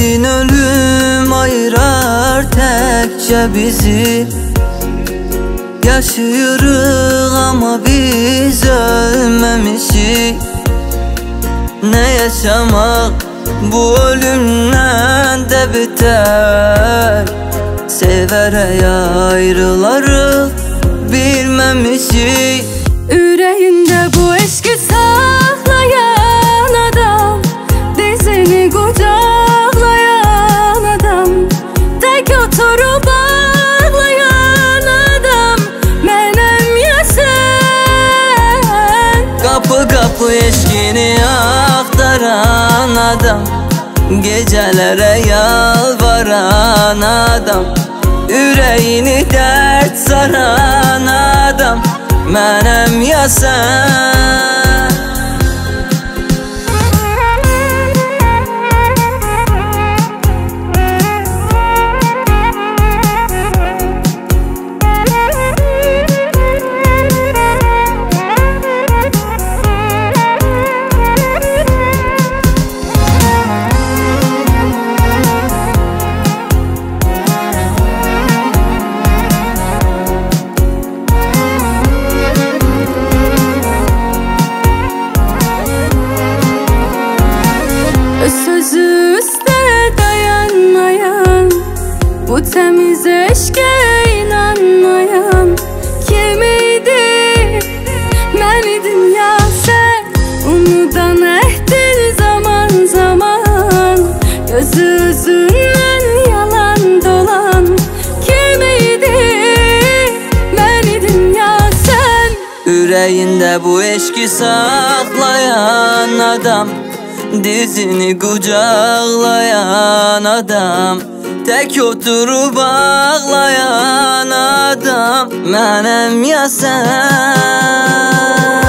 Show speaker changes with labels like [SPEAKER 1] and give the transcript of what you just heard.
[SPEAKER 1] gün ölüm ayırar təkcə bizi. Yaşayırıq ama biz ölmemişik. Ne yaşamak bu ölümden de biter. Severek ayrılarıq bilmemişik.
[SPEAKER 2] Ürəyində bu eşqi saxlayan adam, dizini qucaqlayan adam, tək oturub ağlayan adam mənəm ya sən.
[SPEAKER 1] Qapı qapı eşqini axtaran adam, gecələrə yalvaran adam, ürəyini dərd saran adam mənəm ya sən.
[SPEAKER 2] Sözü üstə dayanmayan, bu təmiz eşqə inanmayan kim idi? Mən idim ya sən, unudan əhdin zaman zaman, gözü üzündən yalan dolan kim idi? Mən idim ya sən.
[SPEAKER 1] Ürəyində bu eşqi saxlayan adam, dizini qucaqlayan adam, tək oturub ağlayan adam mənəm ya sən.